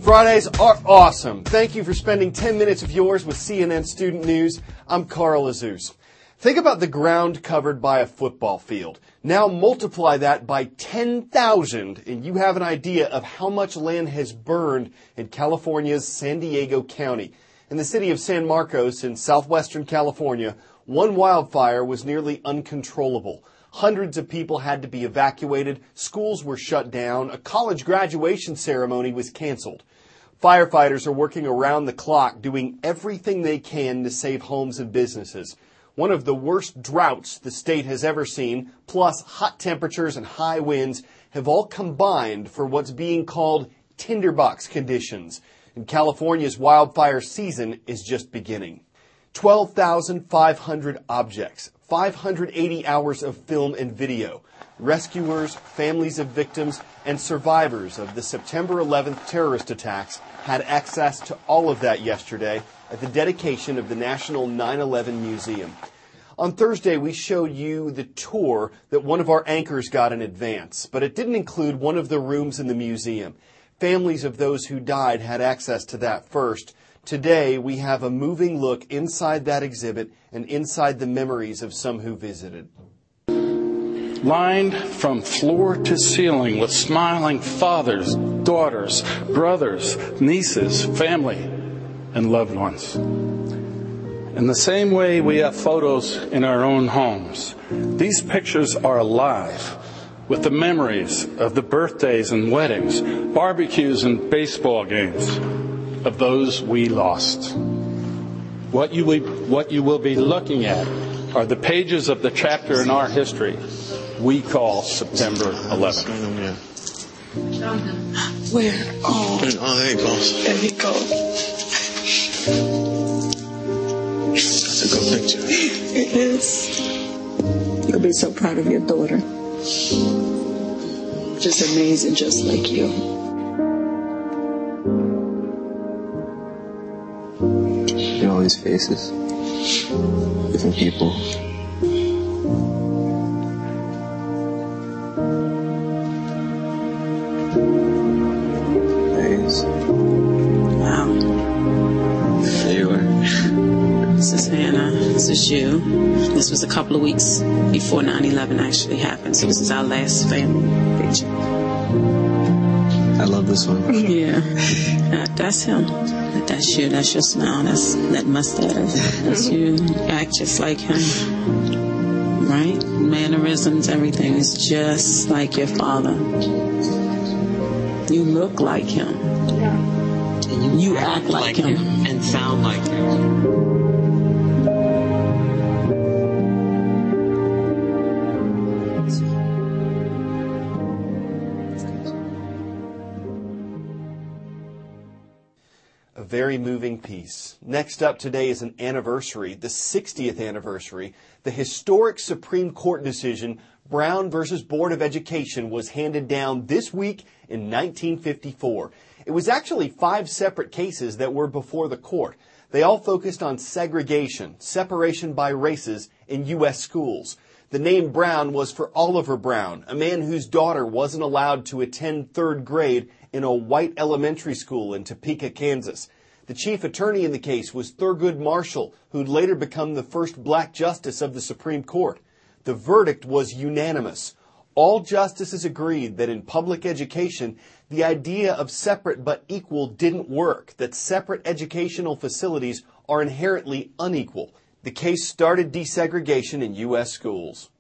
Fridays are awesome. Thank you for spending 10 minutes of yours with CNN Student News. I'm Carl Azuz. Think about the ground covered by a football field. Now multiply that by 10,000 and you have an idea of how much land has burned in California's San Diego County. In the city of San Marcos in southwestern California, one wildfire was nearly uncontrollable. Hundreds of people had to be evacuated, schools were shut down, a college graduation ceremony was canceled. Firefighters are working around the clock, doing everything they can to save homes and businesses. One of the worst droughts the state has ever seen, plus hot temperatures and high winds, have all combined for what's being called tinderbox conditions. And California's wildfire season is just beginning. 12,500 objects, 580 hours of film and video. Rescuers, families of victims, and survivors of the September 11th terrorist attacks had access to all of that yesterday at the dedication of the National 9/11 Museum. On Thursday, we showed you the tour that one of our anchors got in advance, but it didn't include one of the rooms in the museum. Families of those who died had access to that first. Today, we have a moving look inside that exhibit and inside the memories of some who visited. Lined from floor to ceiling with smiling fathers, daughters, brothers, nieces, family, and loved ones. In the same way we have photos in our own homes, these pictures are alive with the memories of the birthdays and weddings, barbecues and baseball games of those we lost. What you will be looking at are the pages of the chapter in our history we call September 11th. Where? Oh, there he goes. There he goes. That's a good picture. It is. You'll be so proud of your daughter. Just amazing, just like you. Look at all these faces. Different people. Wow. There you were. This is Hannah. This is you. This was a couple of weeks before 9/11 actually happened. So this is our last family picture. I love this one. Yeah. That's him. That's you. That's your smile. That's that mustache. That's you. You act just like him. Right? Mannerisms, everything is just like your father. You look like him. And you act like him. And sound like him. A very moving piece. Next up today is an anniversary, the 60th anniversary. The historic Supreme Court decision, Brown versus Board of Education, was handed down this week in 1954. It was actually 5 separate cases that were before the court. They all focused on segregation, separation by races in U.S. schools. The name Brown was for Oliver Brown, a man whose daughter wasn't allowed to attend 3rd grade in a white elementary school in Topeka, Kansas. The chief attorney in the case was Thurgood Marshall, who'd later become the first black justice of the Supreme Court. The verdict was unanimous. All justices agreed that in public education, the idea of separate but equal didn't work, that separate educational facilities are inherently unequal. The case started desegregation in U.S. schools.